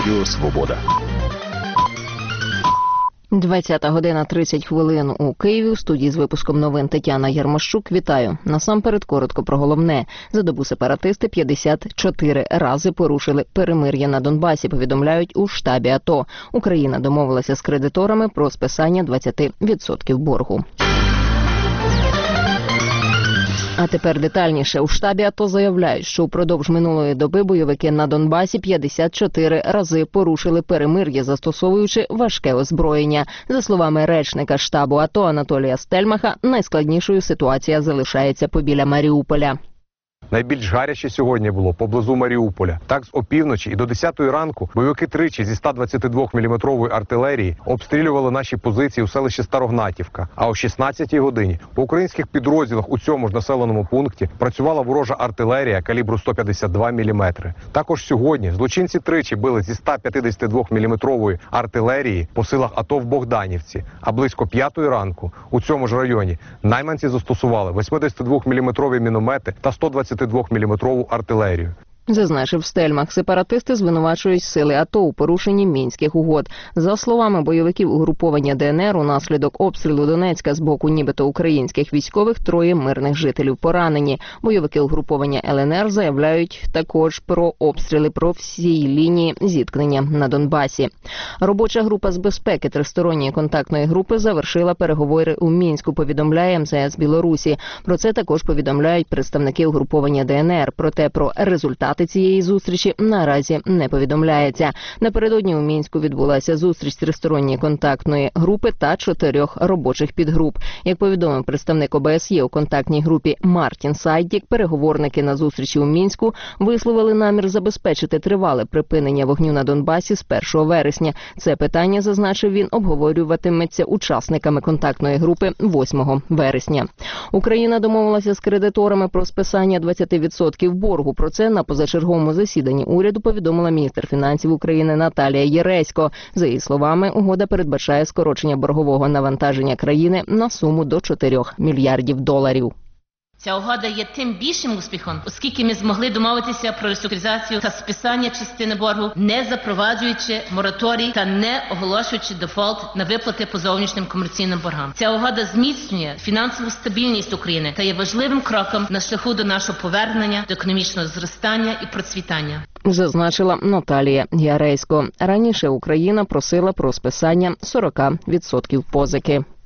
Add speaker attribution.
Speaker 1: Радіо Свобода.
Speaker 2: 20 година 30 хвилин у Києві. У студії з випуском новин Тетяна Ярмощук. Вітаю. Насамперед коротко про головне. За добу сепаратисти 54 рази порушили перемир'я на Донбасі, повідомляють у штабі АТО. Україна домовилася з кредиторами про списання 20% боргу. А тепер детальніше. У штабі АТО заявляють, що упродовж минулої доби бойовики на Донбасі 54 рази порушили перемир'я, застосовуючи важке озброєння. За словами речника штабу АТО Анатолія Стельмаха, найскладнішою ситуація залишається побіля Маріуполя.
Speaker 3: Найбільш гаряче сьогодні було поблизу Маріуполя. Так, з опівночі і до 10-ї ранку бойовики тричі зі 122-мм артилерії обстрілювали наші позиції у селищі Старогнатівка. А о 16-й годині по українських підрозділах у цьому ж населеному пункті працювала ворожа артилерія калібру 152 мм. Також сьогодні злочинці тричі били зі 152-мм артилерії по силах АТО в Богданівці. А близько 5-ї ранку у цьому ж районі найманці застосували 82-мм міномети та 122-мм артилерію.
Speaker 2: Зазначив Стельмах, сепаратисти звинувачують сили АТО у порушенні Мінських угод. За словами бойовиків угруповання ДНР, унаслідок обстрілу Донецька з боку нібито українських військових 3 мирних жителів поранені. Бойовики угруповання ЛНР заявляють також про обстріли по всій лінії зіткнення на Донбасі. Робоча група з безпеки тристоронньої контактної групи завершила переговори у Мінську, повідомляє МЗС Білорусі. Про це також повідомляють представники угруповання ДНР. Проте про результати цієї зустрічі наразі не повідомляється. Напередодні у Мінську відбулася зустріч тристоронньої контактної групи та 4 робочих підгруп. Як повідомив представник ОБСЄ у контактній групі Мартін Сайдік, переговорники на зустрічі у Мінську висловили намір забезпечити тривале припинення вогню на Донбасі з 1 вересня. Це питання, зазначив він, обговорюватиметься учасниками контактної групи 8 вересня. Україна домовилася з кредиторами про списання 20% боргу. Про це на позачерговому засіданні уряду повідомила міністр фінансів України Наталія Єресько. За її словами, угода передбачає скорочення боргового навантаження країни на суму до $4 мільярдів.
Speaker 4: Ця угода є тим більшим успіхом, оскільки ми змогли домовитися про реструктуризацію та списання частини боргу, не запроваджуючи мораторій та не оголошуючи дефолт на виплати по зовнішнім комерційним боргам. Ця угода зміцнює фінансову стабільність України та є важливим кроком на шляху до нашого повернення до економічного зростання і процвітання.
Speaker 2: Зазначила Наталія Яресько. Раніше Україна просила про списання 40% позики.